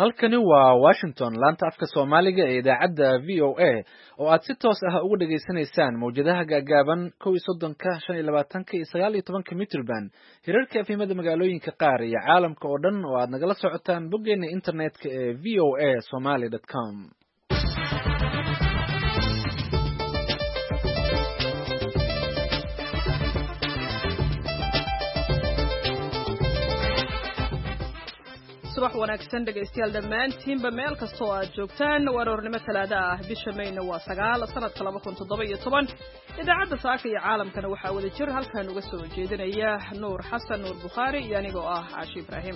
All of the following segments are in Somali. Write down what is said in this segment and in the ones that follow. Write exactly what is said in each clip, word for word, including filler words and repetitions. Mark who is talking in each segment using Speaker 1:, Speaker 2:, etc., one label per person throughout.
Speaker 1: Halkani waa Washington, laanta afka Soomaaliga ee idaacadda V O A oo aad si toos ah uga dhageysanaysaan mowjadaha gaagaaban kow iyo soddonka, shan iyo labaatanka iyo sagaal iyo tobanka mitirban, hirarka efemada magaalooyinka qaar iyo caalamka oo dhan oo aad nagala socotaan boggeena internetka ee v o a somali dot com.
Speaker 2: subax wanaagsan dhegaystayaal dhammaantiinba meel kasta oo aad joogtaan waa aroornimo talaado ah bisha mayna waa sagaal sanadka laba kun toddoba iyo toban idaacadda saaka iyo caalamkana waxaa wada jir halkan uga soo jeedinaya nuur xasan nuur bukhaari iyo anigoo ah caashi ibraahim.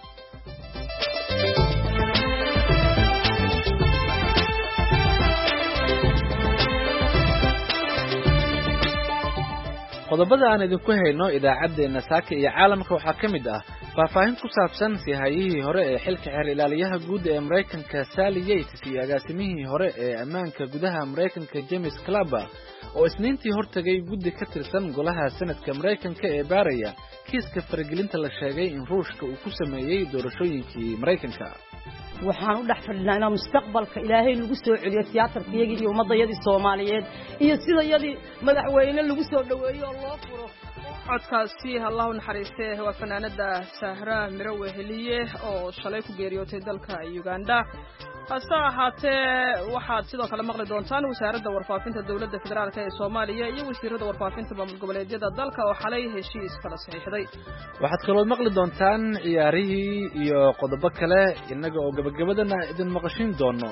Speaker 1: qodobada aan idinku hayno idaacaddeenna saaka iyo caalamka waxaa ka mid ah faahfaahin ku saabsan sihayihii hore ee xilka xeer ilaaliyaha guud ee Mareykanka Sally Yates iyo agaasimihii hore ee ammaanka gudaha Mareykanka James Clapper oo isniintii hortagay guddi ka tirsan golaha sanadka Mareykanka ee baaraya kiiska faragelinta la sheegay in Ruushka uu ku sameeyay doorashooyinkii Mareykanka.
Speaker 3: waxaan u dhex fadhinaa mustaqbalka ilaahay lagu soo celiyo tiyaatarkayagii iyo ummadayadii Soomaaliyeed iyo sidayadii madaxweyne lagu soo dhaweeyo oo loo furo.
Speaker 2: codkaasi Allah u naxariistay waa fanaanada Sahra Miro Weheliye oo shalay ku geeriyootay dalka Uganda. hase ahaatee waxaad sidoo kale maqli doontaan wasaaradda warfaafinta dowladda federaalka ee Soomaaliya iyo wasiirada warfaafinta maamul goboleedyada dalka oo xalay heshiis kala saxiixday.
Speaker 1: waxaad kaloo maqli doontaan ciyaarihii iyo qodobo kale inaga oo gabagabadana idin maqashin doono.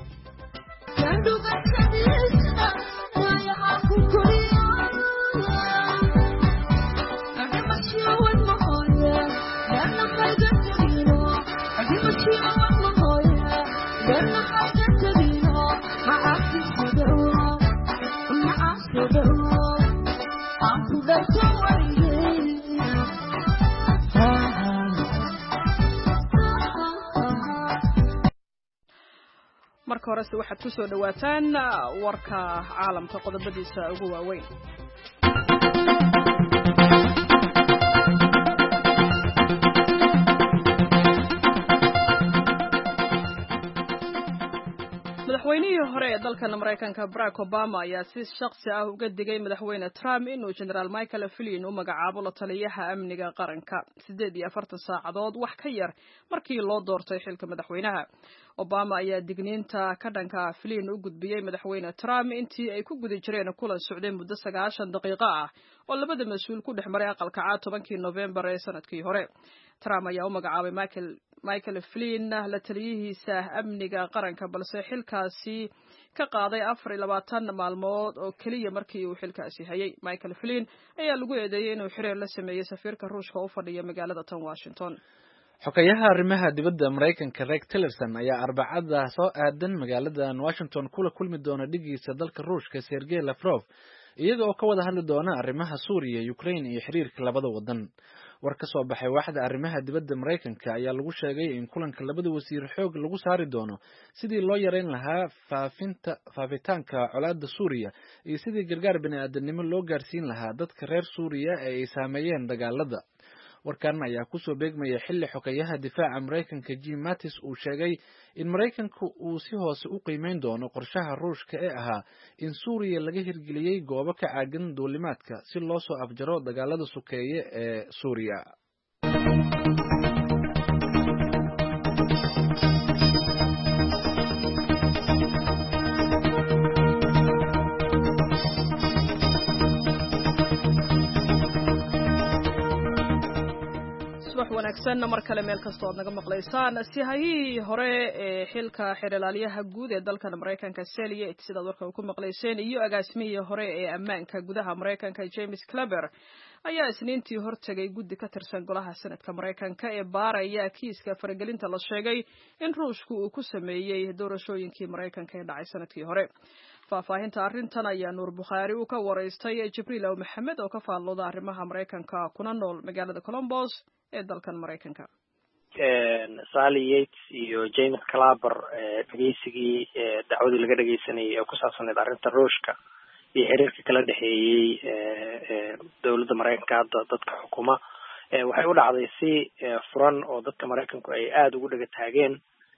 Speaker 2: marka hore waxaad ku soo dhawaataan warka caalamka qodobadiisa ugu waaweyn. madaxweynihii hore ee dalka Mareykanka Barack Obama ayaa si shakhsi ah uga digay madaxweyne Trump inuu General Michael Flynn u magacaabo la taliyaha amniga qaranka siddeed iyo afartan saacadood wax ka yar markii loo doortay xilka madaxweynaha. Obama ayaa digniinta ka dhanka Flynn u gudbiyay madaxweyne Trump intii ay ku guda jireen kulan socday muddo sagaashan daqiiqo ah oo labada mas'uul ku dhexmaray aqalka cad tobankii November ee sanadkii hore. Trump ayaa u magacaabay Michael Michael Flynn la taliyihiisa amniga qaranka balse xilkaasi ka qaaday afar iyo labaatan maalmood oo kaliya markii uu xilkaasi hayay. Michael Flynn ayaa lagu eedeeyay inuu xiriir la sameeyay safiirka Ruushka u fadhiya magaalada tan Washington.
Speaker 1: xogayaha arrimaha dibadda Mareykanka Rex Tillerson ayaa arbacada soo aadan magaalada Washington kula kulmi doona dhigiisa dalka Ruushka Sergey Lavrov iyaga oo ka wada hadli doona arrimaha Suuriya, Ukraine iyo xiriirka labada wadan. war ka soo baxay waaxda arrimaha dibadda Mareykanka ayaa lagu sheegay in kulanka labada wasiir xoog lagu saari doono sidii loo yareyn lahaa faafinta faafitaanka colaadda Suuriya iyo sidii gargaar bini'aadanimo loo gaarsiin lahaa dadka reer Suuriya ee ay saameeyeen dagaalada. warkan ayaa ku soo beegmaya xilli xogayaha difaaca Mareykanka Jim Mattis uu sheegay in Mareykanku uu si hoose u qiimeyn doono qorshaha Ruushka ee ahaa in Suuriya laga hirgeliyay goobo ka caagan duulimaadka si loo soo afjaro dagaalada sokeeye ee Suuriya.
Speaker 2: wanaagsan mar kale meel kasta oo naga maqlaysaan. sihayihii hore ee xilka xeer ilaaliyaha guud ee dalka Mareykanka Sally Yates sida warka ku maqlayseen iyo agaasimihii hore ee ammaanka gudaha Mareykanka James Clapper ayaa isniintii hortagay guddi ka tirsan golaha sanadka Mareykanka ee baaraya kiiska faragelinta la sheegay in Ruushku uu ku sameeyay doorashooyinkii Mareykanka ee dhacay sanadkii hore. faahfaahinta arrintan ayaa Nuur Bukhaari uu ka wareystay Jibriil Aw Maxamed oo ka faallooda arrimaha Mareykanka kuna nool magaalada Columbus ee dalkan Mareykanka.
Speaker 4: Sally Yates iyo James Clapper dhageysigii dacwadii laga dhageysanayay oo ku saabsaneyd arrinta Ruushka iyo xiriirka kala dhaxeeyay dowladda Mareykanka hadda dadka xukuma waxay u dhacday si furan oo dadka Mareykanku ay aad ugu dhaga taageen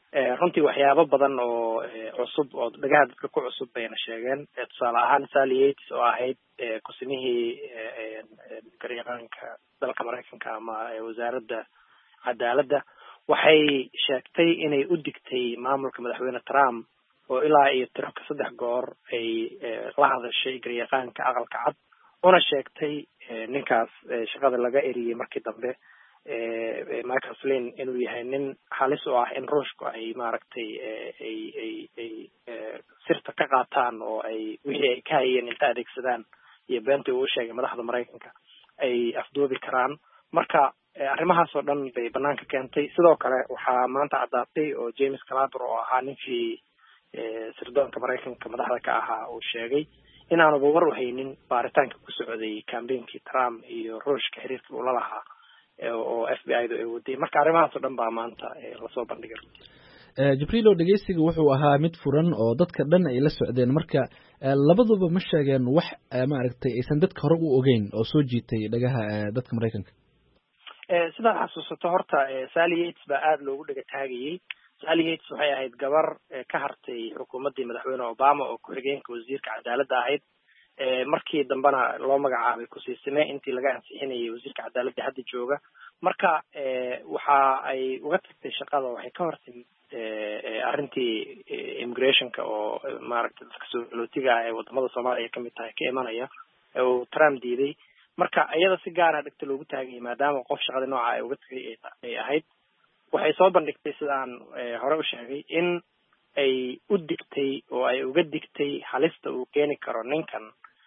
Speaker 4: runtii waxyaabo badan oo cusub oo dhagaha dadka ku cusub bayna sheegeen. tusaale ahaan Sally Yates oo ahayd kusimihii garyaqaanka dalka Maraykanka ama wasaaradda cadaaladda waxay sheegtay inay u digtay maamulka madaxweyne Trump oo ilaa iyo tirka saddex goor ay la hadashay garyaqaanka aqalka cad una sheegtay ninkaas shaqada laga eriyay markii dambe Michael Flynn inuu yahay nin halis u ah in ruushku ay maaragtay ay ay ay sirta ka qaataan oo ay wixii ay ka hayeen inta adeegsadaan iyo beentii uu sheegay madaxda Maraykanka ay afdoobi karaan. marka arrimahaas oo dhan bay banaanka keentay. sidoo kale waxaa maanta caddaatay oo James Clapper oo ahaa ninkii sirdoonka Maraykanka madaxda ka ahaa uu sheegay inaanuba war u haynin baaritaanka ku socday campaignki Trump iyo ruushka xiriirka uu la lahaa oo F B I da ay waday. marka arrimahaas oo dhan baa maanta lasoo bandhigay.
Speaker 1: Jibriil dhageysiga wuxuu ahaa mid furan oo dadka dhan ay la socdeen. marka labaduba ma sheegeen wax maaragtay aysan dadka hore u ogeyn oo soo jiitay dhagaha dadka Maraykanka.
Speaker 4: sidaad xasuusato horta Sally Yates baa aad loogu dhaga taagayay. Sally Yates waxay ahayd gabar ka hartay xukuumaddii madaxweyne Obama oo ku-xigeenka wasiirka cadaaladda ahayd. markii dambena loo magacaabay ku-siisime intii laga ansixinayay wasiirka cadaaladda hadda jooga. marka waxa ay uga tagtay shaqada waxay ka hortay arrintii immigrationka oo maaragtay dadka soo galootiga ah ee wadamada Soomaaliya ka mid tahay ka imanaya oo Trump diiday. marka iyada si gaar ah dhagta loogu taagay maadaama qof shaqada nooca ay uga tagay ay ahayd. waxay soo bandhigtay sidaan hore u sheegay in ay u digtay oo ay uga digtay halista uu keeni karo ninkan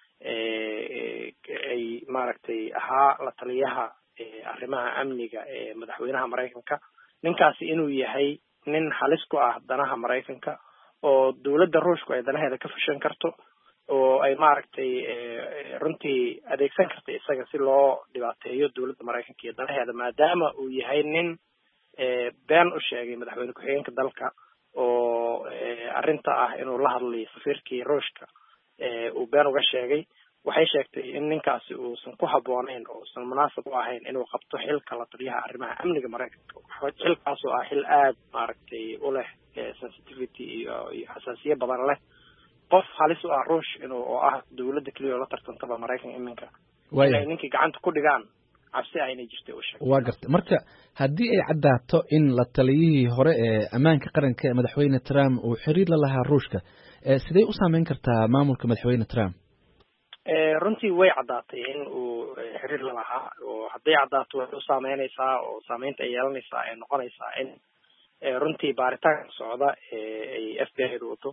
Speaker 4: ay maaragtay ahaa la taliyaha arrimaha amniga ee madaxweynaha Maraykanka. ninkaasi inuu yahay nin halis ku ah danaha Maraykanka oo dowladda ruushku ay danaheeda ka fushan karto oo ay maaragtay runtii adeegsan karta isaga si loo dhibaateeyo dowladda Maraykanka iyo danaheeda maadaama uu yahay nin been u sheegay madaxweyne ku-xigeenka dalka oo arrinta ah inuu la hadlay safiirkii ruushka uu been uga sheegay. waxay sheegtay in ninkaasi uusan ku habboonayn oo uusan munaasab u ahayn inuu qabto xilka la taliyaha arrimaha amniga Maraykanka. xilkaas oo ah xil aad maaragtay u leh sensitivity iyo iyo xasaasiye badan leh. qof halis u ah ruush inuu oo ah dowladda kaliya la tartantaba Maraykanka iminka inay ninkii gacanta ku dhigaan cabsi aynay jirtay u sheegay.
Speaker 1: waa gartay. marka haddii ay caddaato in la taliyihii hore ee ammaanka qaranka ee madaxweyne Trump uu xiriir la lahaa ruushka sidee u saameyn kartaa maamulka madaxweyne Trump?
Speaker 4: runtii way caddaatay in uu xiriir la lahaa oo hadday caddaato waxay u saameynaysaa oo saameynta ay yeelanaysaa ay noqonaysaa in runtii baaritaanka socda ay F B I da wato.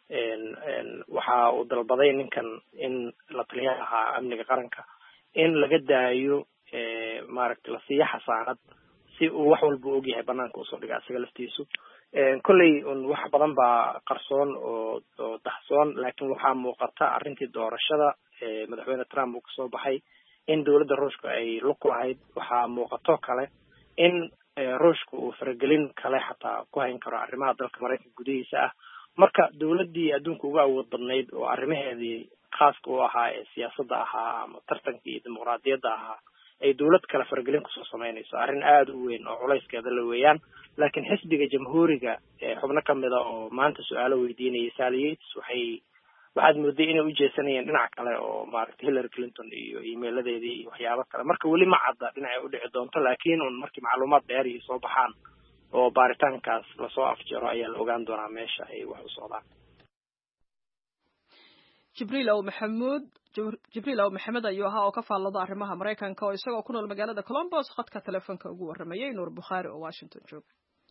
Speaker 4: waxa uu dalbaday ninkan in la taliyaha ahaa amniga qaranka in laga daayo maaragtay la siiyo xasaanad si uu wax walba u ogyahay banaanka usoo dhiga isaga laftiisu. kolley un wax badan baa qarsoon oo oo daxsoon laakiin waxaa muuqata arrintii doorashada madaxweyne Trump uu kasoo baxay in dowladda ruushka ay lug ku lahayd. waxaa muuqato kale in ruushka uu faragelin kale xataa ku hayn karo arrimaha dalka Maraykanka gudihiisa ah. marka dowladdii adduunka uga awood badnayd oo arrimaheedii khaaska u ahaa ee siyaasadda ahaa ama tartanka iyo dimuqraadiyadda ahaa ay dowlad kale faragelin kusoo samaynayso arrin aada u weyn oo culayskeeda la weeyaan. laakiin xisbiga jamhuuriga xubno ka mid a oo maanta su-aalo weydiinayay Sally Yates waxay waxaad mooday inay u jeesanayeen dhinac kale oo maaragtay Hillary Clinton iyo iimayladeedii iyo waxyaabo kale. marka weli ma cadda dhinacay u dhici doonto laakiin un markii macluumaad dheer iyo soo baxaan oo baaritaankaas lasoo afjaro ayaa la ogaan doonaa meesha ay wax u socdaan.
Speaker 2: jibriil ow maxamuud jibriil ow maxamed ayuu ahaa oo ka faallada arrimaha Maraykanka oo isagoo ku nool magaalada Columbus khadka telefoonka ugu waramayay Nuur Bukhaari oo Washington jooga.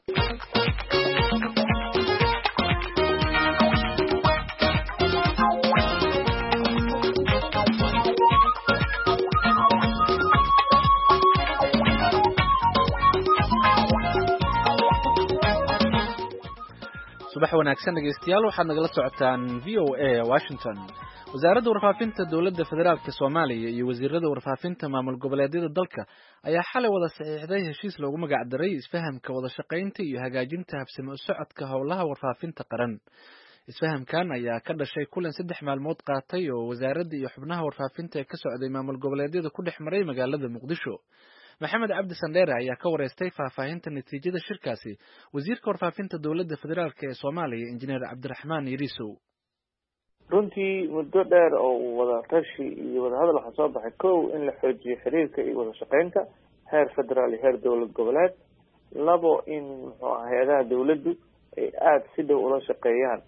Speaker 1: subax wanaagsan dhegeystayaal waxaad nagala socotaan V O A Washington. wasaaradda warfaafinta dowladda federaalka Soomaaliya iyo wasiirada warfaafinta maamul goboleedyada dalka ayaa xalay wada saxiixday heshiis loogu magac daray isfahamka wada shaqaynta iyo hagaajinta habsami u socodka howlaha warfaafinta qaran. isfahamkan ayaa ka dhashay kulan saddex maalmood qaatay oo wasaaradda iyo xubnaha warfaafinta ee ka socday maamul goboleedyada ku dhex maray magaalada Muqdisho. maxamed cabdi sandheere ayaa ka wareystay faahfaahinta natiijada shirkaasi wasiirka warfaafinta dowladda federaalk ee soomaaliya injineer cabdiraxmaan yariisow.
Speaker 5: runtii muddo dheer oo wada tashi iyo wadahadal waxaa soo baxay kow in la xoojiyo xiriirka iyo wada shaqeynta heer federaal iyo heer dowlad goboleed. labo in muxuu aha hay-adaha dawladdu ay aada si dhow ula shaqeeyaan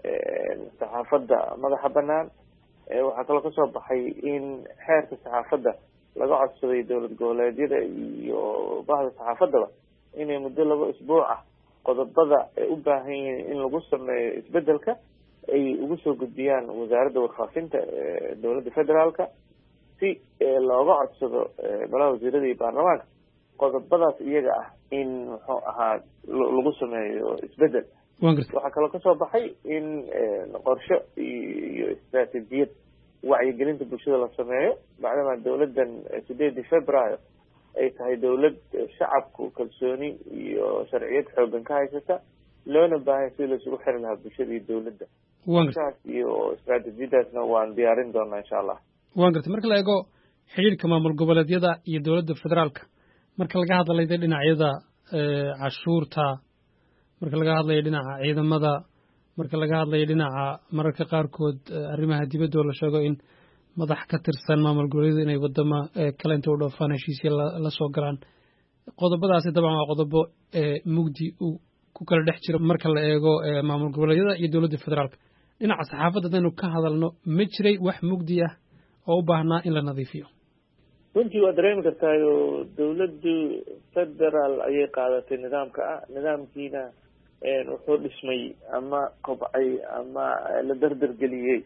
Speaker 5: saxaafadda madaxa banaan. waxaa kaloo kasoo baxay in xeerka saxaafadda laga codsaday dowlad goboleedyada iyo bahda saxaafaddaba inay muddo laba isbuuc ah qodobada ay u baahan yihiin in lagu sameeyo isbedelka ay ugu soo gudbiyaan wasaaradda warfaafinta dowladda federaalka si looga codsado golaha wasiirada iyo baarlamaanka qodobadaas iyaga ah in muxuu ahaa lagu sameeyo isbedel. waxaa kaloo kasoo baxay in qorsho iyo istaraatiijiyad wacyigelinta bulshada la sameeyo macdamaa dowladdan sideedii februaayo ay tahay dowlad shacabku kalsooni iyo sharciyad xoogan ka haysata loona baahay si laisugu xiri lahaa bulshada iyo dowladda. saas iyo istaraatiijiyadaasna waan diyaarin doonaa insha allah.
Speaker 6: waan gartay marka la eego xidhiirka maamul goboleedyada iyo dowladda federaalka marka laga hadlayda dhinacyada cashuurta marka laga hadlayo dhinaca ciidamada marka laga hadlayo dhinaca mararka qaarkood arrimaha dibadda oo la sheego in madax ka tirsan maamul goboleedyada inay wadamo kale inta u dhoofaan heshiisya la soo galaan qodobadaasi dabcan waa qodobo mugdi uu ku kala dhex jiro marka la eego maamul goboleedyada iyo dowladda federaalka. dhinaca saxaafadda haddaynu ka hadalno ma jiray wax mugdi ah oo u baahnaa in la nadiifiyo?
Speaker 5: runtii waa dareemi kartaayo dowladdu federaal ayay qaadatay nidaamka ah nidaamkiina wuxuu dhismay ama kobcay ama la dardargeliyey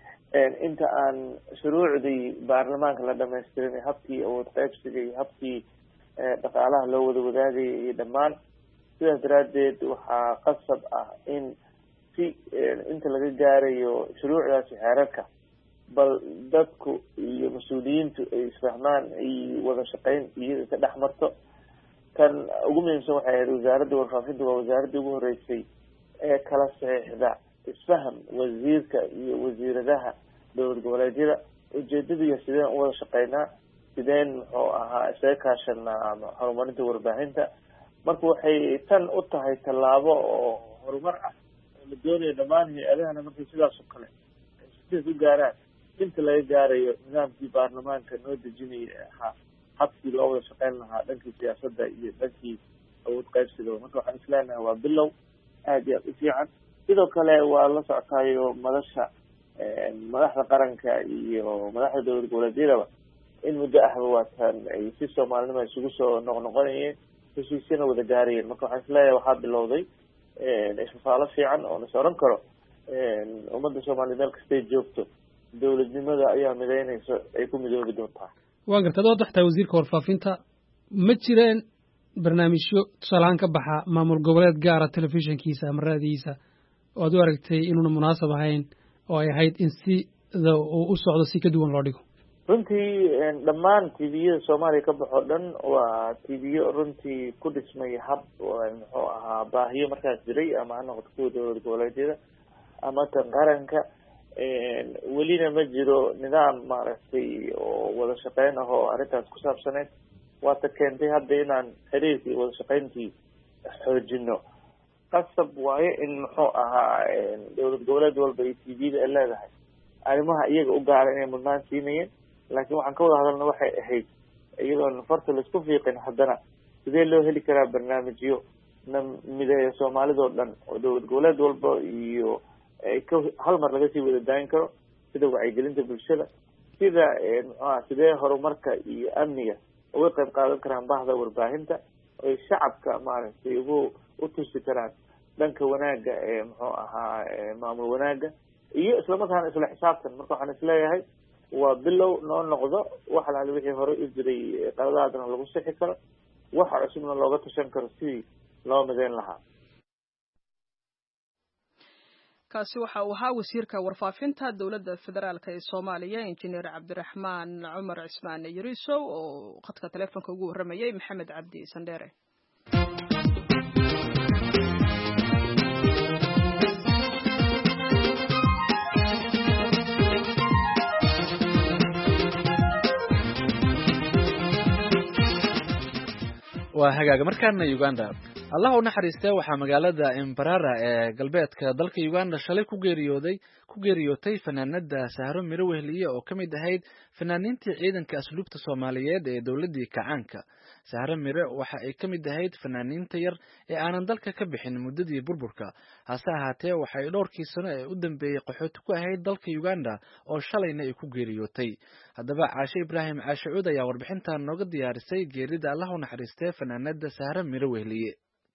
Speaker 5: inta aan shuruucdii baarlamaanka la dhamaystirin habkii awood qaybsiga iyo habkii dhaqaalaha loo wada wadaagaya iyo dhammaan. sidaas daraaddeed waxaa qasab ah in si inta laga gaarayo shuruucdaasi xeerarka bal dadku iyo mas-uuliyiintu ay isfahmaan ay wada shaqeyn iyada ka dhex marto. kan ugu muhiimsan waxay ahayd wasaaradda warfaafinta waa wasaaraddii ugu horeysay ee kala saxiixda isfaham wasiirka iyo wasiiradaha dowlad goboleedyada ujeedadu iyo sideen u wada shaqeynaa sideen muxuu ahaa isaga kaashanaa horumarinta warbaahinta. marka waxay tan u tahay tallaabo oo horumar ah oo la doonayo dhammaan hay-adahana markay sidaas oo kale sidaas u gaaraan inta laga gaarayo nidaamkii baarlamaanka noo dejinaya ahaa habkii loo wada shaqeyn lahaa dhankii siyaasadda iyo dhankii awood qaybsiga. marka waxaan isleenahay waa bilow aada iyo aada u fiican. sidoo kale waa la socotaayo madasha madaxda qaranka iyo madaxda dowlad goboleedyadaba in muddo ahba waatan ay si soomaalinima isugu soo noqnoqonayeen heshiisyana wada gaarayeen. marka waxaan isleeyahay waxaa bilowday isfafaalo fiican oo las oran karo ummadda soomaaliya meel kastay joogto dowladnimada ayaa mideynaysa ay ku midoobi doontaa.
Speaker 6: waan gartay adoo taxtaa wasiirka warfaafinta ma jireen barnaamijyo tusaalahaan ka baxa maamul goboleed gaara telefishinkiisa ama raadigiisa oo aad u aragtay inuuna munaasab ahayn oo ay ahayd in sida uu u socdo si ka duwan loo dhigo?
Speaker 5: runtii dhammaan tviyada soomaaliya ka baxo dhan waa tviyo runtii ku dhismay hab muxuu ahaa baahiyo markaas jiray ama ha noqoto kuwa dowlad goboleedyada ama tan qaranka. welina ma jiro nidaam maaragtay oo wada shaqeyn ah oo arrintaas ku saabsaneyd. waata keentay hadda inaan xiriirkii iyo wada shaqeyntii xoojino. qasab waayo in muxuu ahaa dowlad goboleed walba iyo tvda ay leedahay arrimaha iyaga u gaara inay mudnaan siinayeen. laakiin waxaan ka wada hadalna waxay ahayd iyadoon farta laisku fiiqin haddana sidee loo heli karaa barnaamijyo na mideeya soomaalidoo dhan oo dowlad goboleed walba iyo ka hal mar laga sii wada daayin karo sida wacyigelinta bulshada sida muxuaha sidee horumarka iyo amniga uga qayb qaadan karaan bahda warbaahinta oy shacabka maaragtay ugu u tusi karaan dhanka wanaagga ee muxuu ahaa maamul wanaagga iyo islamarkaana isla xisaabtan. marka waxaan isleeyahay waa bilow noo noqdo wax alaali wixii hore u jiray qaladaadna lagu sixi karo waxa cusubna looga tashan karo sidii loo mideyn lahaa.
Speaker 2: kaasi waxa uu ahaa wasiirka warfaafinta dowladda federaalk ee soomaaliya injineer cabdiraxmaan cumar cismaan yariisow oo khadka taleefonka ugu warramayay maxamed cabdi sandheere.
Speaker 1: waa hagaaga markaana Uganda Allah u naxariistay waxa magaalada Imbarara ee galbeedka dalka Uganda shalay ku geeriyooday ku geeriyootay fanaanada Sahro Miro Wehliye oo kamid ahayd fanaaniintii ciidanka asluubta Soomaaliyeed ee dawladda kacaanka. Sahro Miro waxa ay kamid ahayd fanaaniinta yar ee aanan dalka ka bixin muddadii burburka, hase ahaatee waxa ay dhowrkii sano ee u dambeeyay qaxooti ku ahayd dalka Uganda oo shalayna ay ku geeriyootay. Haddaba Caashe Ibraahim Caashe Cuud ayaa warbixintan nooga diyaarisay geerida Allah u naxariistay fanaanada Sahro Miro Wehliye.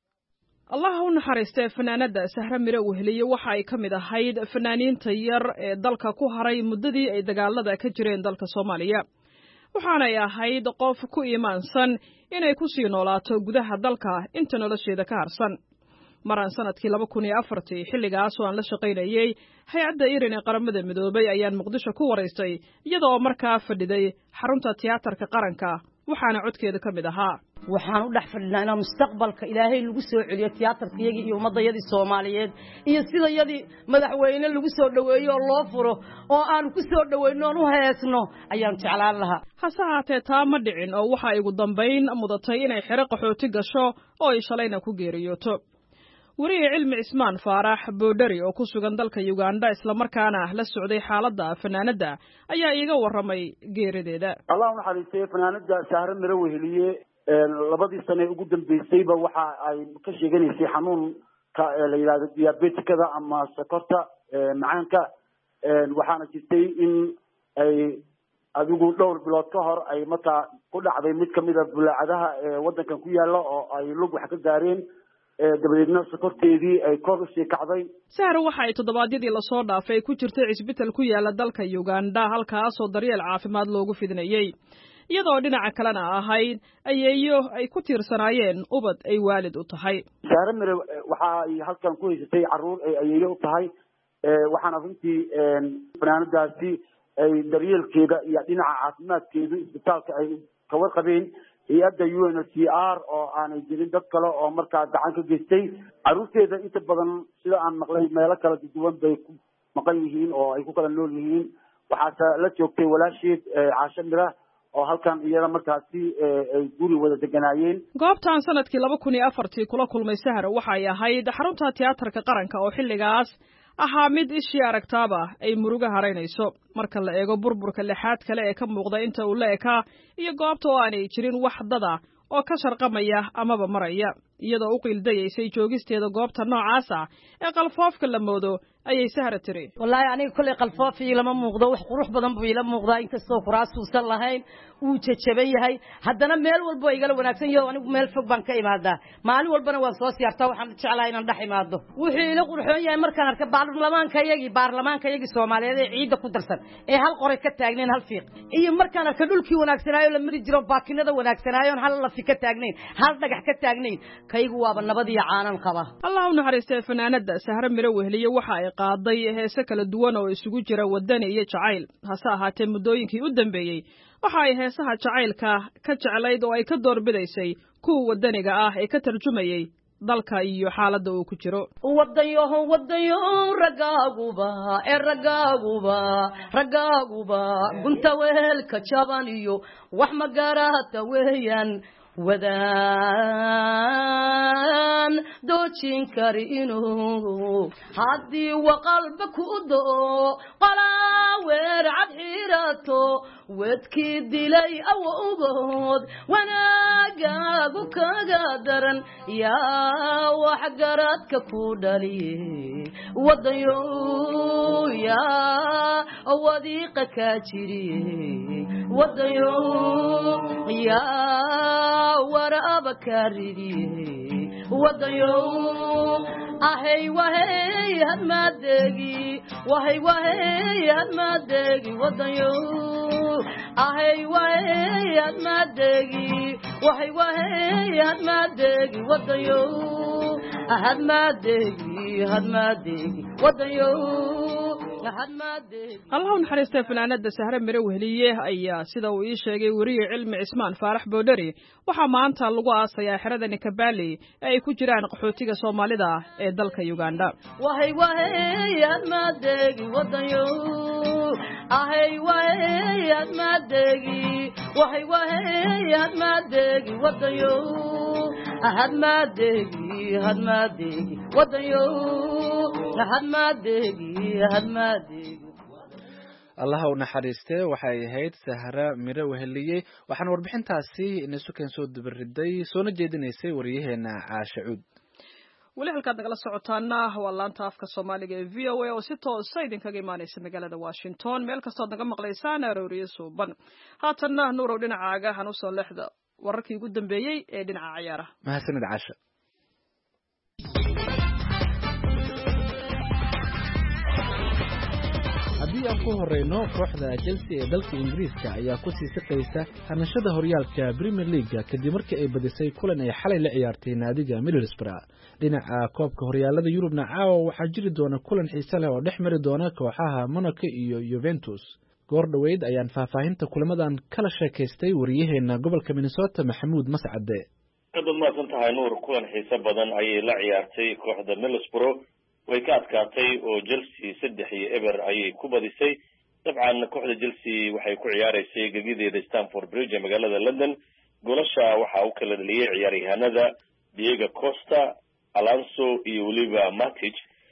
Speaker 2: Allah u naxariistay fanaanada Sahro Miro Wehliye waxa ay kamid ahayd fanaaniinta yar ee dalka ku haray muddadii ay dagaalada ka jireen dalka Soomaaliya. waxaana ay ahayd qof ku iimaansan inay ku sii noolaato gudaha dalka inta nolosheeda ka harsan. maran sanadkii laba kun iyo afar xilligaas oo aan la shaqaynayay hay'adda Irin ee qaramada midoobay ayaan Muqdisho ku wareystay iyadoo markaa fadhiday xarunta tiyaatarka qaranka waxaana codkeeda kamid ahaa
Speaker 3: waxaan u dhaxfadhinaa inaan mustaqbalka ilaahay lagu soo celiyo tiyaatarkayagii iyo ummadayadii Soomaaliyeed iyo sidayadii madaxweyne lagu soo dhaweeyo oo loo furo oo aan ku soo dhaweyno oo u heesno ayaan jeclaan lahaa.
Speaker 2: hase haatee taa ma dhicin oo waxa ay ugu dambayn mudatay inay xiro qaxooti gasho oo ay shalayna ku geeriyooto. wariye cilmi Cismaan Faarax Boodari oo ku sugan dalka Uganda isla markaana la socday xaaladda fanaanada ayaa iiga waramay geerideeda.
Speaker 7: Allah u naxariistay fanaanada Sahro Miro Wehliye labadii sano ugu dambeysayba waxa ay ka sheeganaysay xanuun ka la yiraahdo diabetikada ama sokorta macaanka waxaana jirtay in ay adigu dhowr bilood ka hor ay markaa ku dhacday mid kamid ah bulaacadaha wadankan ku yaala oo ay lug wax ka gaareen dabadeedna sokorteedii ay kor u sii kacday.
Speaker 2: Sahro waxa ay toddobaadyadii la soo dhaafay ku jirtay cisbitaal ku yaala dalka Uganda halkaas oo daryeel caafimaad loogu fidinayay iyadoo dhinaca kalena ahayd ayeeyo ay ku tiirsanaayeen ubad ay waalid u tahay.
Speaker 7: Sahro Miro waxa ay halkan ku haysatay caruur ay ayeeyo u tahay waxaana runtii fanaanadaasi ay daryeelkeeda iyo dhinaca caafimaadkeeda isbitaalka ay ka warqabeen hay'adda U N H C R oo aanay jirin dad kale oo markaa gacan ka geystay caruurteeda inta badan sida aan maqlay meelo kala duwan bay ku maqan yihiin oo ay ku kala nool yihiin waxaase la joogtay walaasheed Caashe Miro oo halkan iyada markaasi ay guri wada deganaayeen.
Speaker 2: goobtan sanadkii laba kun iyo afar kula kulmay Sahro waxa ay ahayd xarunta tiyaatarka qaranka oo xilligaas ahaa mid ishii aragtaaba ay muruga haraynayso marka la eego burburka lixaad kale ee ka muuqda inta uu la ekaa iyo goobta oo aanay jirin wax dada oo ka sharqamaya amaba maraya iyadoo u qiildayaysay joogisteeda goobta noocaas ah ee qalfoofka la moodo ayay Sahro tiri
Speaker 3: wallahi aniga kulli qalfoof ilama muuqdo wax qurux badan buu ila muuqdaa inkastoo kuraas uusan lahayn uu jajaban yahay haddana meel walba igala wanaagsan yahay anigu meel fog baan ka imaadaa maalin walbana waan soo siyaartaa waxaan jeclahay inaan dhex imaado wuxuu ila qurxoon yahay markaan arka baarlamaankayagii baarlamaankayagii Soomaaliyeed ee ciidda ku darsan ee hal qoray ka taagneen hal fiiq iyo markaan arka dhulkii wanaagsanaayo la mari jiro baakinada wanaagsanaayo hal la fi ka taagnayn hal dhagax ka taagnayn kaygu waaba nabad iyo caanan qaba.
Speaker 2: Allah u naxariistay fanaanada Sahro Miro Wehliye waxa ay qaaday heeso kala duwan oo isugu jira wadani iyo jacayl hase ahaatee muddooyinkii u dambeeyay waxa ay heesaha jacaylka ka jeclayd oo ay ka doorbidaysay kuwa wadaniga ah ee ka tarjumayay dalka iyo xaaladda uu ku jiro.
Speaker 3: wadayo wadayo ragaaguba ee ragaaguba ragaaguba gunta weelka jaban iyo wax magaarata weeyaan wadaan doojin kari inuu haddii waqalba ku doo qalaa weer cad xirato wedkii dilay awowgood wanaagaagu kaga daran yaa wax garadka ku dhaliye wadayo yaa wadiiqa ka jiriye wadayo yaa waraaba karidii wadayo ahay wahay hadmaadegi wahay wahay hadmaadegi wadayo ahay wahay hadmaadegi wahay wahay hadmaadegi wadayo hadmaadegi hadmaadegi wadayo
Speaker 2: Allah u naxariistay fanaanada Sahro Miro Wehliye ayaa sida uu ii sheegay wariye cilmi Cismaan Faarax Boodari waxa maanta lagu aasayaa xirada Nikabali ee ay ku jiraan qaxootiga Soomaalida ee dalka Uganda.
Speaker 3: wahay wahay hadmaadegi wadayo ahay wahay hadmaadegi wahay wahay hadmaadegi wadayo hadmaadegi hadmaadegi wadanyo hadmaadegi hadmaadegi
Speaker 1: allaha u naxariistee waxay ahayd sahra miro weheliyey waxaana warbixintaasi inasuken soo dibiriday soona jeedinaysay wariyaheena caashe cuud
Speaker 2: weli halkaad nagala socotaana waa laanta afka soomaaliga ee v o a oo si toosa idinkaga imaanaysa magaalada washington meel kastood naga maqlaysaan arooriye suuban haatanna nuurow dhinacaaga han usoo leexda wararkii ugu dambeeyey ee dhinaca ciyaaraha
Speaker 1: mahadsanid caasha haddii aan ku horeyno kooxda Chelsea ee dalka Ingiriiska ayaa ku sii siqaysa hanashada horyaalka Premier League kadib markii ay badisay kulan ay xalay la ciyaartay naadiga Middlesbrough dhinaca koobka horyaalada Yurubna caawa waxaa jiri doona kulan xiiso leh oo dhex mari doona kooxaha Monaco iyo Juventus goor dhaweyd ayaan faahfaahinta kulamadan kala sheekaystay wariyaheena gobolka Minnesota Maxamuud Mascade
Speaker 8: kadib maasan tahay nuur kulan xiiso badan ayay la ciyaartay kooxda Middlesbrough way ka adkaatay oo Chelsea saddex iyo eber ayay ku badisay dabcan kooxda Chelsea waxay ku ciyaaraysay gegideeda Stamford Bridge ee magaalada London goolasha waxa uu kala dhaliyay ciyaaryahanada Diego Costa Alonso iyo waliba Matic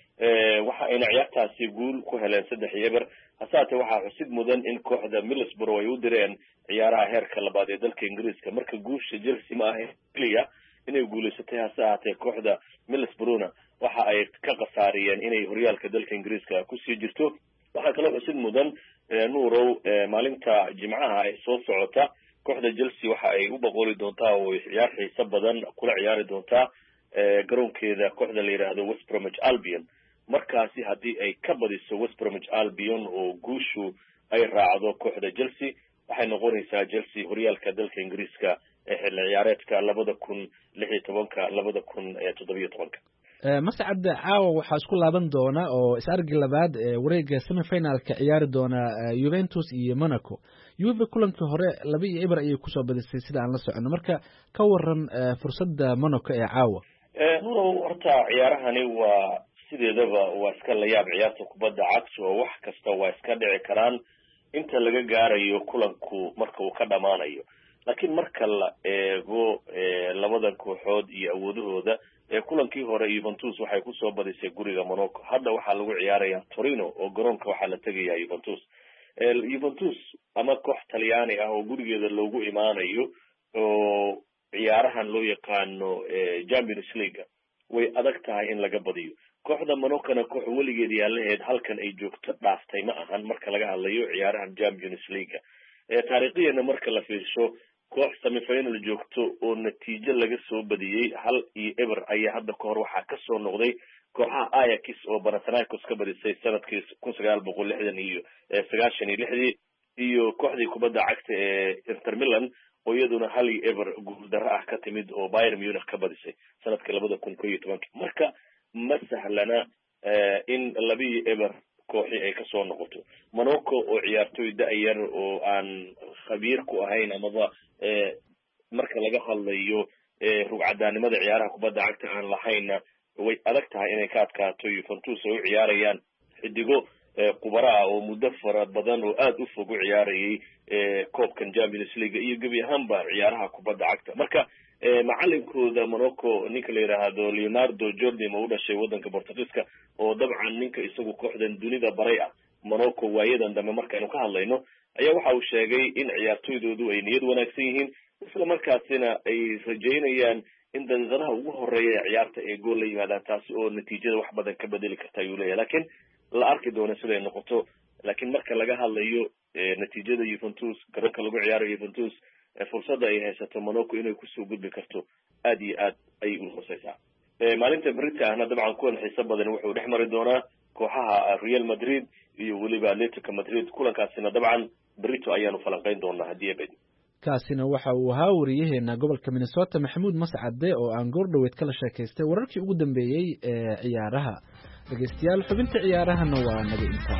Speaker 8: ee waxa ay ciyaartaasi guul ku heleen saddex iyo eber hasaate waxa xusid mudan in kooxda Middlesbrough ay u direen ciyaaraha heerka labaad ee dalka Ingiriiska marka guusha Chelsea ma ahayn kaliya inay guuleysatay hasaate kooxda Middlesbrough waxa ay ka qasaariyeen inay horyaalka dalka Ingiriiska ku sii jirto waxa kale oo xusid mudan nuurow maalinta jimcaha ay soo socota kooxda Chelsea waxa ay u boqoli doontaa oo ciyaar xiiso badan kula ciyaari doontaa garoonkeeda kooxda la yiraahdo West Bromwich Albion markaasi hadii ay ka badiso West Bromwich Albion oo guushu ay raacdo kooxda Chelsea waxay noqonaysaa Chelsea horyaalka dalka Ingiriiska ee xilli ciyaareedka labada kun lix iyo toban labada kun toddoba iyo toban
Speaker 1: mascad caawa waxaa isku laaban doona oo is-argi labaad ee wareega semifinalka ciyaari doona Juventus iyo Monaco Juve kulankii hore laba iyo eber ayay kusoo badisay sida aan la socono marka ka waran fursadda Monaco ee caawa
Speaker 8: nuuro horta ciyaarahani waa sideedaba waa iska la yaab ciyaarta kubadda cagta oo wax kasta waa iska dhici karaan inta laga gaarayo kulanku marka uu ka dhamaanayo laakiin marka la eego labadan kooxood iyo awoodahooda ee kulankii hore Juventus waxay ku soo badisay guriga Monaco hadda waxa lagu ciyaarayaa Torino oo garoonka waxa la tagayaa Juventus ee Juventus ama koox Talyaani ah oo gurigeeda loogu imaanayo oo ciyaarahan loo yaqaano Champions League way adag tahay in laga badiyo kooxda Monaco koox waligeed yaalaheed halkan ay joogto dhaaftay ma ahan marka laga hadlayo ciyaarahan Champions League ee taariikhiyan marka la fiirsho koox semifinal joogto oo natiijo laga soo badiyay hal iyo eber ayaa hadda ka hor waxa ka soo noqday kooxaha Ajax oo Panathinaikos ka badisay sanadkii kun sagaal boqol lixdan iyo sagaashan iyo lix iyo kooxdii kubadda cagta ee Inter Milan oo iyaduna hal iyo eber guul darro ah ka timid oo Bayern Munich ka badisay sanadkii labada kun iyo toban marka ma sahlana in laba iyo eber kooxi ay ka soo noqoto Monaco oo ciyaartoy da'yar oo aan khabiir ku ahayn amaba ee marka laga hadlayo ee rugcadaanimada ciyaaraha kubadda cagta aan lahayna way adag tahay inay ka adkaato Juventus oo ciyaarayaan xidigo kubara oo muddo fara badan oo aad u fog u ciyaarayay ee koobkan Champions League iyo gabi ahaanba ciyaaraha kubadda cagta marka macallinkooda Monaco ninka la yiraahdo Leonardo Jardim oo u dhashay wadanka Portugiiska oo dabcan ninka isagu kooxdan dunida baray ah Monaco waayadan dambe markaanu ka hadlayno ayaa waxa uu sheegay in ciyaartoydoodu ay niyad wanaagsan yihiin isla markaasina ay rajeynayaan in daqiiqadaha ugu horeeya ciyaarta ay gool la yimaadaan taasi oo natiijada wax badan ka bedeli karta ayuu leeyahay laakiin la arki doono siday noqoto laakiin marka laga hadlayo natiijada Juventus garoonka lagu ciyaarayo Juventus fursadda ay haysato Monaco inay ku soo gudbi karto aad iyo aad ay u hooseysaa maalinta Brita ahna dabcan kulan xiiso badan wuxuu dhex mari doonaa kooxaha Real Madrid iyo waliba Atletico Madrid kulankaasina dabcan Brito ayaanu falanqeyn doonaa hadii ay
Speaker 1: kaasina waxa uu ahaa wariyaheena gobolka Minnesota Maxamuud Mascade oo aan goor dhaweyd kala sheekaystay wararkii ugu dambeeyay ee ciyaaraha dhageystayaal xubinta ciyaarahana waa naga intaa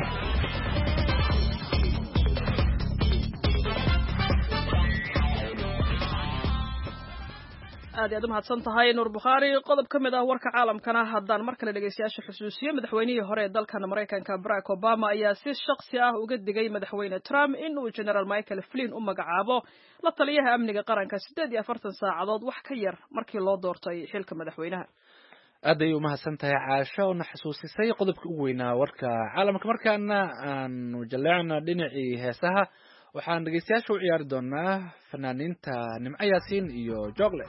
Speaker 2: aad ayaad u mahadsan tahay nuur bukhaari qodob ka mid ah warka caalamkana haddaan mar kale dhegeystayaasha xusuusiyo madaxweynihii hore ee dalkan maraykanka barack obama ayaa si shaksi ah uga digay madaxweyne trump in uu generaal michael flynn u magacaabo la taliyaha amniga qaranka siddeed iyo afartan saacadood wax ka yar markii loo doortay xilka madaxweynaha
Speaker 1: aad ay u mahadsan tahay caasho ona xusuusisay qodobka ugu weynaa warka caalamka markaana aanu jaleecna dhinacii heesaha waxaan dhegeystayaasha u ciyaari doonaa fanaaniinta nimco yaasiin iyo joogle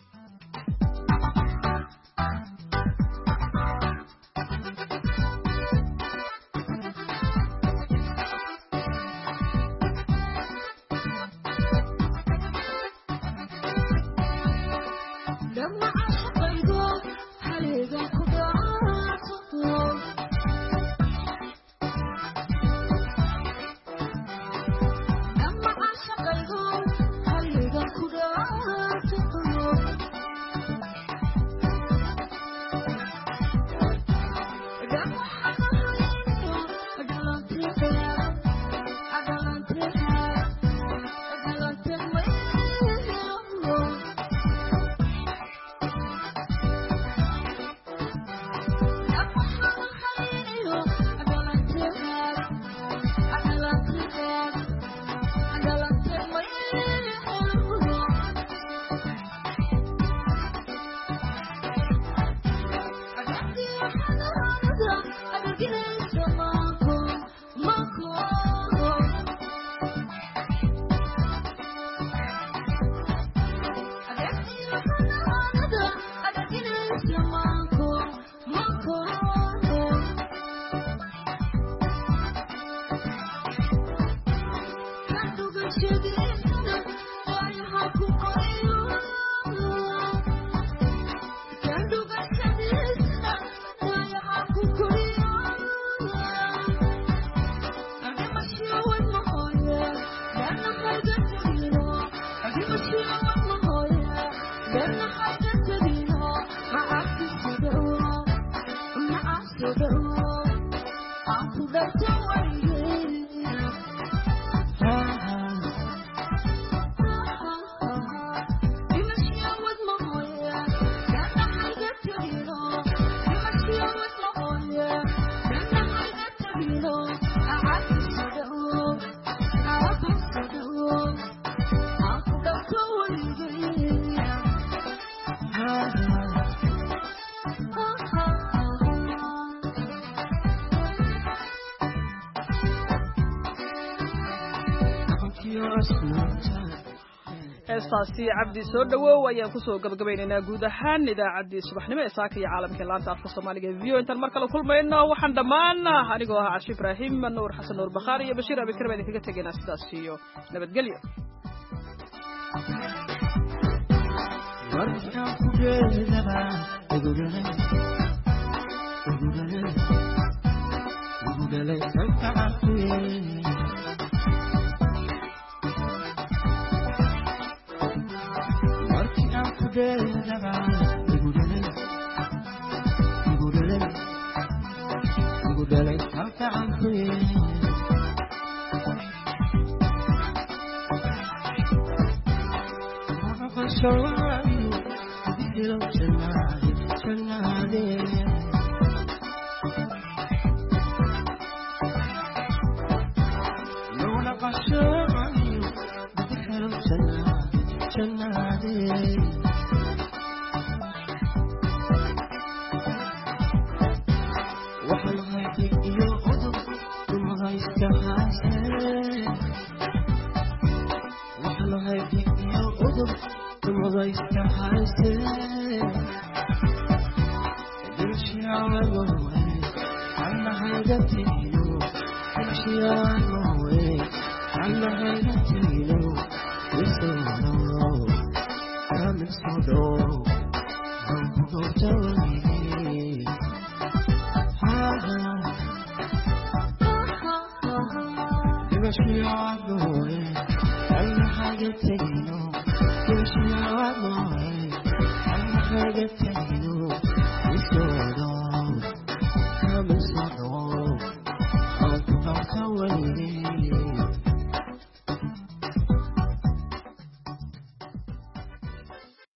Speaker 2: heestaasi cabdi soo dhawow ayaan kusoo gabagabaynaynaa guud ahaan idaacaddii subaxnimo ee saaka iyo caalamka laanta afka soomaaliga v o intaan mar kale kulmayno waxaan dhammaan anigoo ahaa cashi ibraahim nuur xasan nuur bakhaari iyo bashiir abikar baan idinkaga tegaynaa sidaas iyo nabadgelyo
Speaker 9: I'm